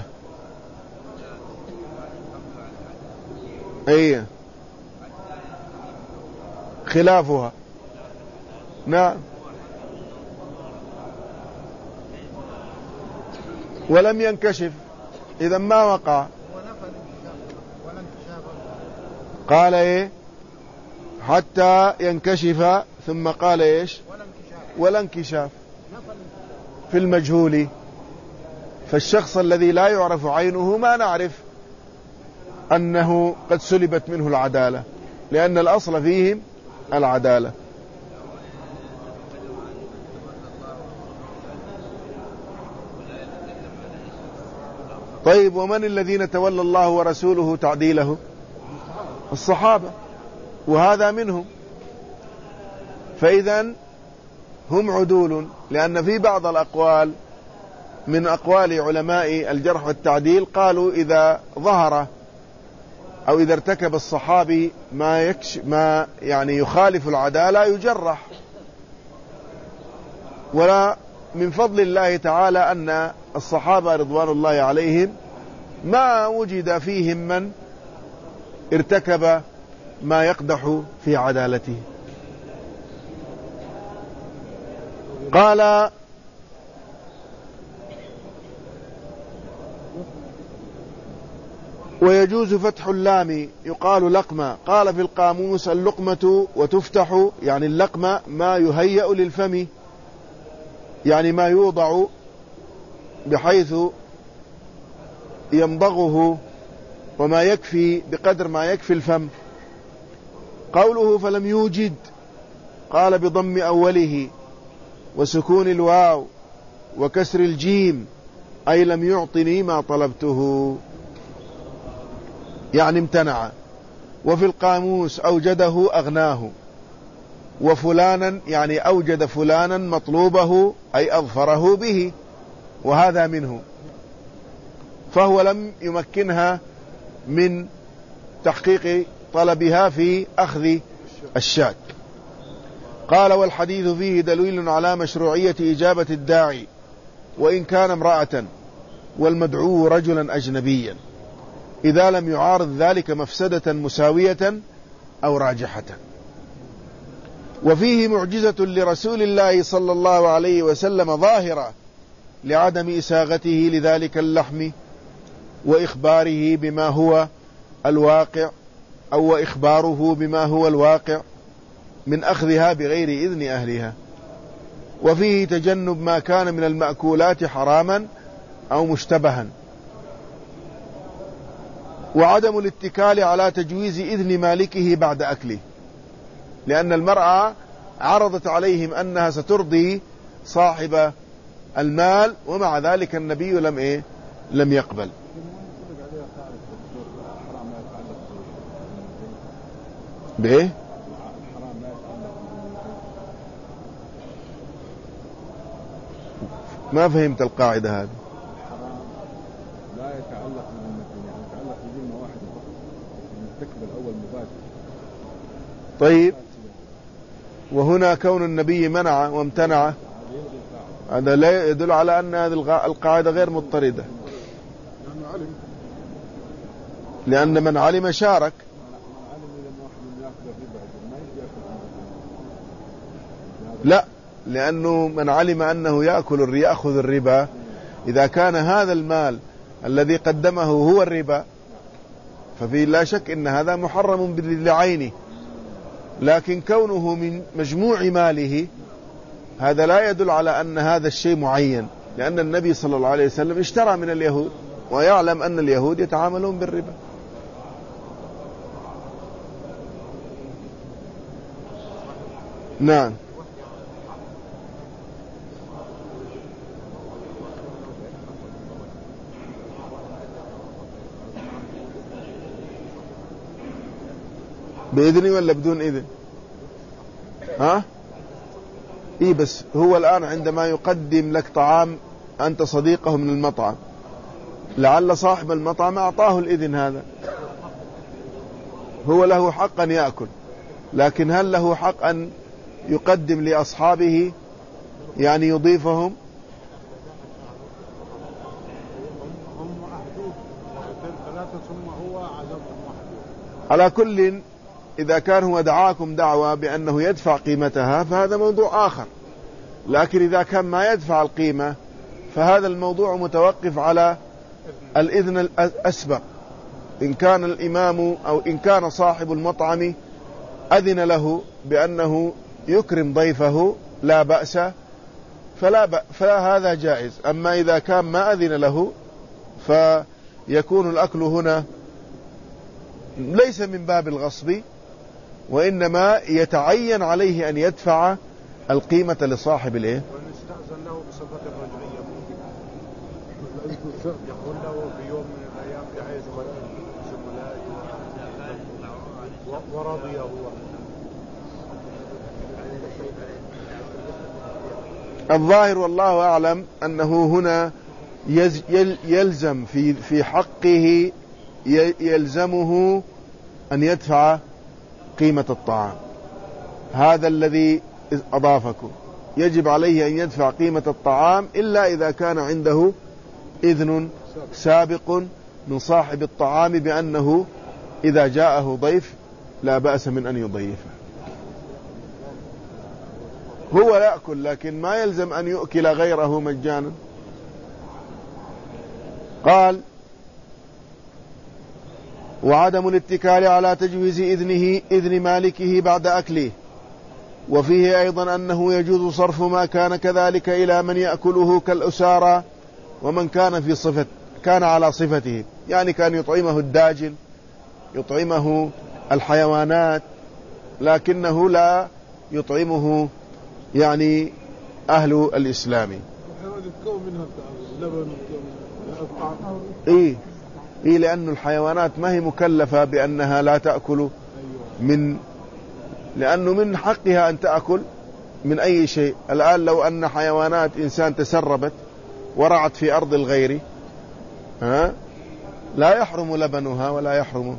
ايه خلافها. نعم. ولم ينكشف، إذا ما وقع. قال ايه حتى ينكشف، ثم قال ايش ولا انكشاف في المجهول. فالشخص الذي لا يعرف عينه ما نعرف أنه قد سلبت منه العدالة، لأن الأصل فيهم العدالة. طيب ومن الذين تولى الله ورسوله تعديله؟ الصحابة، وهذا منهم. فإذا هم عدول، لأن في بعض الأقوال من أقوال علماء الجرح والتعديل قالوا إذا ظهر أو إذا ارتكب الصحابي ما يكش ما يعني يخالف العدالة يجرح. ولا من فضل الله تعالى أن الصحابة رضوان الله عليهم ما وجد فيهم من ارتكب ما يقدح في عدالته. قال ويجوز فتح اللام يقال لقمة. قال في القاموس اللقمة وتفتح، يعني اللقمة ما يهيأ للفم، يعني ما يوضع بحيث يمضغه وما يكفي بقدر ما يكفي الفم. قوله فلم يوجد قال بضم أوله وسكون الواو وكسر الجيم، أي لم يعطني ما طلبته، يعني امتنع. وفي القاموس أوجده أغناه، وفلانا يعني أوجد فلانا مطلوبه أي أظفره به، وهذا منه، فهو لم يمكنها من تحقيق طلبها في أخذ الشاة. قال والحديث فيه دليل على مشروعية إجابة الداعي وإن كان امرأة والمدعو رجلا أجنبيا، إذا لم يعارض ذلك مفسدة مساوية أو راجحة. وفيه معجزة لرسول الله صلى الله عليه وسلم ظاهرة لعدم إساغته لذلك اللحم وإخباره بما هو الواقع أو إخباره بما هو الواقع من أخذها بغير إذن أهلها. وفيه تجنب ما كان من المأكولات حراما أو مشتبها، وعدم الاتكال على تجويز إذن مالكه بعد أكله، لأن المرأة عرضت عليهم أنها سترضي صاحب المال، ومع ذلك النبي لم إيه لم يقبل. بإيه؟ ما فهمت القاعدة هذه. الحرام لا يتعلق بالمثل، يعني يتعلق بذمة واحدة فقط، المرتكب الأول مباشر. طيب، وهنا كون النبي منع وامتنع هذا لا يدل على أن هذه القاعدة غير مضطردة، لأن من علم شارك. لا، لأنه من علم أنه يأكل يأخذ الربا، إذا كان هذا المال الذي قدمه هو الربا ففي لا شك إن هذا محرم لعينه، لكن كونه من مجموع ماله هذا لا يدل على أن هذا الشيء معين، لأن النبي صلى الله عليه وسلم اشترى من اليهود ويعلم أن اليهود يتعاملون بالربا. نعم. بإذن ولا بدون إذن؟ ها؟ إيه، بس هو الآن عندما يقدم لك طعام أنت صديقه من المطعم، لعل صاحب المطعم أعطاه الإذن، هذا هو له حق أن يأكل، لكن هل له حق أن يقدم لأصحابه يعني يضيفهم؟ على كل، إذا كان هو دعاكم دعوة بأنه يدفع قيمتها فهذا موضوع آخر، لكن إذا كان ما يدفع القيمة فهذا الموضوع متوقف على الإذن الأسبق. إن كان الإمام أو إن كان صاحب المطعم أذن له بأنه يكرم ضيفه لا بأس، فلا, بأ فلا هذا جائز. أما إذا كان ما أذن له فيكون الأكل هنا ليس من باب الغصب، وإنما يتعين عليه أن يدفع القيمة لصاحب الإيه؟ وإن استأذن له بصفة الرجعية ممكن يقول له في يوم من الأيام بحيث زملائي ورضي هو. الظاهر والله أعلم أنه هنا يلزم في في حقه يلزمه أن يدفع قيمة الطعام، هذا الذي أضافكم يجب عليه أن يدفع قيمة الطعام، إلا إذا كان عنده إذن سابق من صاحب الطعام بأنه إذا جاءه ضيف لا بأس من أن يضيفه. هو يأكل لكن ما يلزم أن يؤكل غيره مجانا. قال وعدم الاتكال على تجويز إذنه إذن مالكه بعد أكله. وفيه أيضا أنه يجوز صرف ما كان كذلك إلى من يأكله كالأسارى ومن كان في صفة كان على صفته، يعني كان يطعمه الداجل، يطعمه الحيوانات، لكنه لا يطعمه يعني أهل الإسلام. إيه إيه لأن الحيوانات ما هي مكلفة بأنها لا تأكل من، لأنه من حقها أن تأكل من أي شيء. الآن لو أن حيوانات إنسان تسربت ورعت في أرض الغير، ها لا يحرم لبنها ولا يحرم.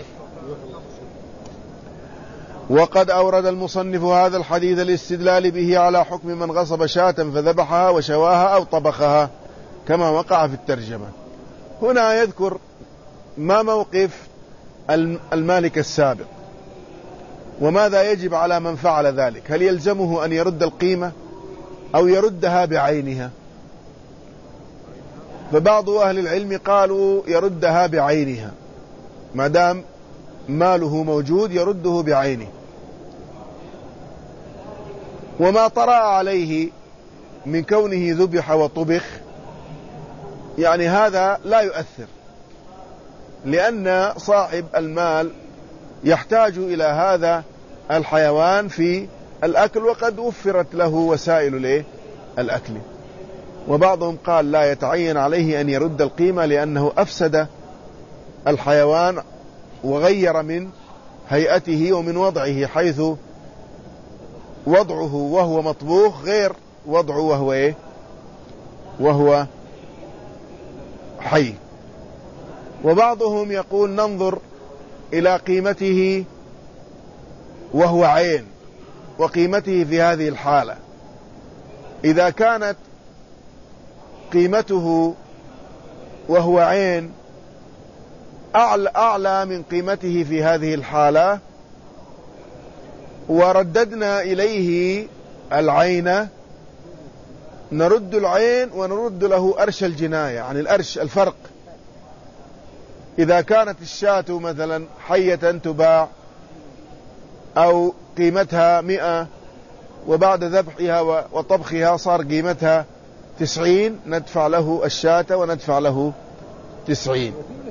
وقد أورد المصنف هذا الحديث الاستدلال به على حكم من غصب شاة فذبحها وشواها أو طبخها كما وقع في الترجمة. هنا يذكر ما موقف المالك السابق وماذا يجب على من فعل ذلك، هل يلزمه أن يرد القيمة أو يردها بعينها؟ فبعض أهل العلم قالوا يردها بعينها، ما دام ماله موجود يرده بعينه، وما طرأ عليه من كونه ذبح وطبخ يعني هذا لا يؤثر، لأن صاحب المال يحتاج إلى هذا الحيوان في الأكل وقد وفرت له وسائل الأكل. وبعضهم قال لا يتعين عليه أن يرد القيمة لأنه أفسد الحيوان وغير من هيئته ومن وضعه، حيث وضعه وهو مطبوخ غير وضعه وهو إيه؟ وهو حي. وبعضهم يقول ننظر إلى قيمته وهو عين وقيمته في هذه الحالة، إذا كانت قيمته وهو عين أعلى, أعلى من قيمته في هذه الحالة ورددنا إليه العين، نرد العين ونرد له أرش الجناية، يعني الأرش الفرق. إذا كانت الشاة مثلا حية تباع أو قيمتها مئة وبعد ذبحها وطبخها صار قيمتها تسعين، ندفع له الشاة وندفع له تسعين.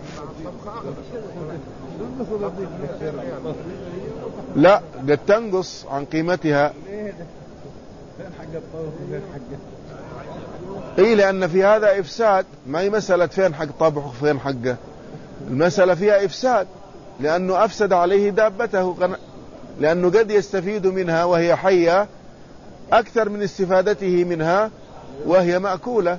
لا قد تنقص عن قيمتها، اي لأن في هذا إفساد، ما هي مسألة فين حق طبخ وفين حقه، المسألة فيها إفساد لأنه أفسد عليه دابته، لأنه قد يستفيد منها وهي حية أكثر من استفادته منها وهي مأكولة.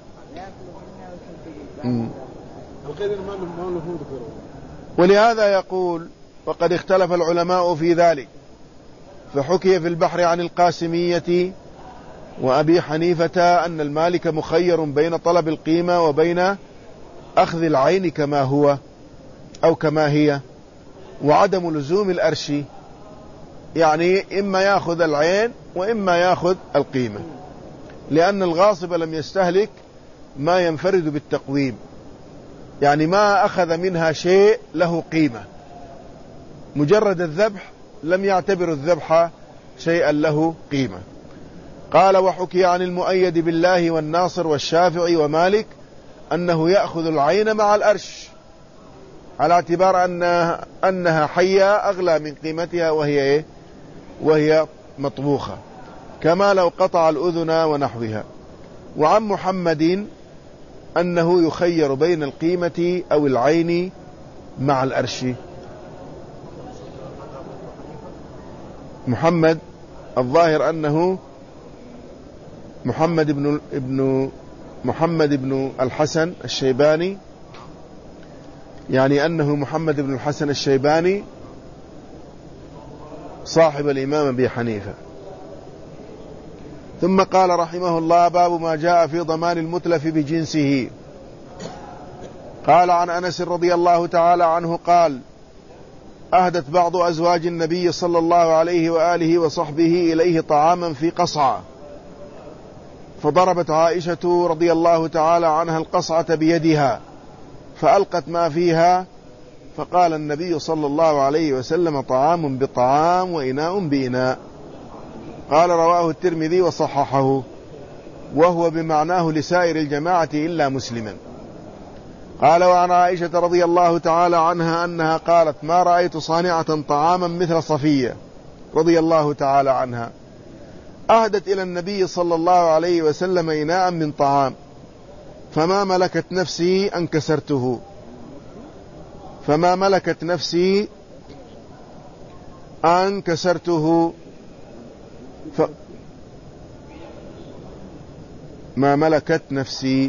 ولهذا يقول وقد اختلف العلماء في ذلك، فحكي في البحر عن القاسمية وأبي حنيفة أن المالك مخير بين طلب القيمة وبين أخذ العين كما هو أو كما هي، وعدم لزوم الأرش، يعني إما يأخذ العين وإما يأخذ القيمة، لأن الغاصب لم يستهلك ما ينفرد بالتقويم، يعني ما أخذ منها شيء له قيمة، مجرد الذبح لم يعتبر الذبح شيئا له قيمة. قال وحكي عن المؤيد بالله والناصر والشافعي ومالك أنه يأخذ العين مع الأرش على اعتبار أنها, أنها حية أغلى من قيمتها وهي إيه؟ وهي مطبوخة، كما لو قطع الأذن ونحوها. وعن محمد أنه يخير بين القيمة أو العين مع الأرش. محمد الظاهر أنه محمد بن ابن محمد بن الحسن الشيباني، يعني أنه محمد بن الحسن الشيباني صاحب الإمام أبي حنيفة. ثم قال رحمه الله باب ما جاء في ضمان المتلف بجنسه. قال عن أنس رضي الله تعالى عنه قال أهدت بعض أزواج النبي صلى الله عليه وآله وصحبه إليه طعاما في قصعة، فضربت عائشة رضي الله تعالى عنها القصعة بيدها فألقت ما فيها، فقال النبي صلى الله عليه وسلم طعام بطعام وإناء بإناء. قال رواه الترمذي وصححه، وهو بمعناه لسائر الجماعة إلا مسلما. قال: وعن عائشة رضي الله تعالى عنها أنها قالت: ما رأيت صانعة طعاما مثل صفية رضي الله تعالى عنها، أهدت إلى النبي صلى الله عليه وسلم إناء من طعام فما ملكت نفسي أن كسرته فما ملكت نفسي أن كسرته ف... ما ملكت نفسي.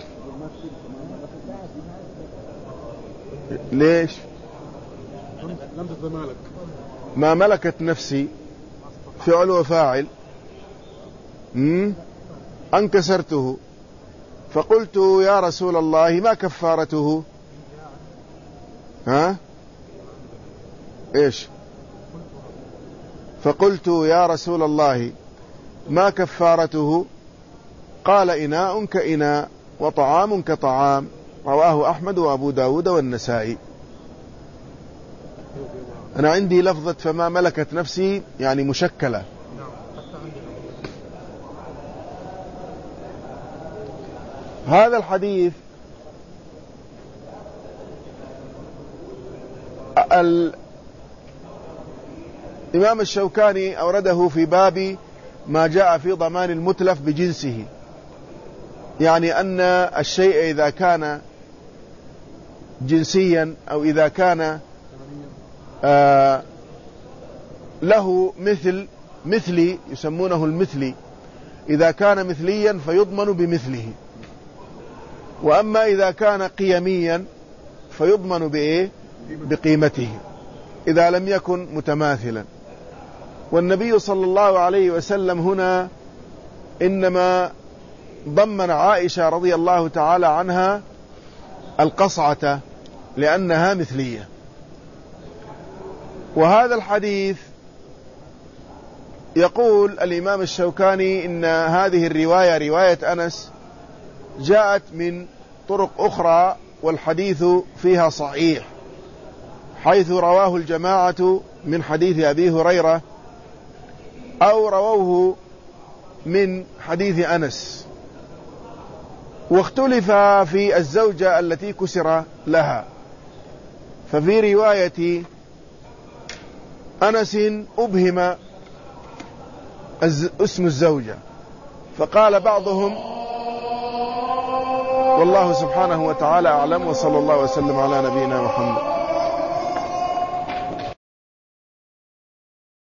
ليش؟ لم تتمالك. ما ملكت نفسي فعل وفاعل. مم؟ أن كسرته، فقلت: يا رسول الله ما كفارته؟ ها؟ إيش؟ فقلت: يا رسول الله ما كفارته؟ قال: إناء كإناء وطعام كطعام. رواه أحمد وأبو داود والنسائي. أنا عندي لفظة فما ملكت نفسي يعني مشكلة. هذا الحديث الإمام الشوكاني أورده في باب ما جاء في ضمان المتلف بجنسه، يعني أن الشيء إذا كان جنسيا أو إذا كان آه له مثل مثلي، يسمونه المثلي، إذا كان مثليا فيضمن بمثله، وأما إذا كان قيميا فيضمن بإيه؟ بقيمته إذا لم يكن متماثلا. والنبي صلى الله عليه وسلم هنا إنما ضمن عائشة رضي الله تعالى عنها القصعة لأنها مثلية. وهذا الحديث يقول الإمام الشوكاني إن هذه الرواية رواية أنس جاءت من طرق أخرى والحديث فيها صحيح، حيث رواه الجماعة من حديث أبي هريرة أو رووه من حديث أنس، واختلف في الزوجة التي كسر لها. ففي رواية أنس أبهم اسم الزوجة، فقال بعضهم والله سبحانه وتعالى أعلم، وصلى الله وسلم على نبينا محمد.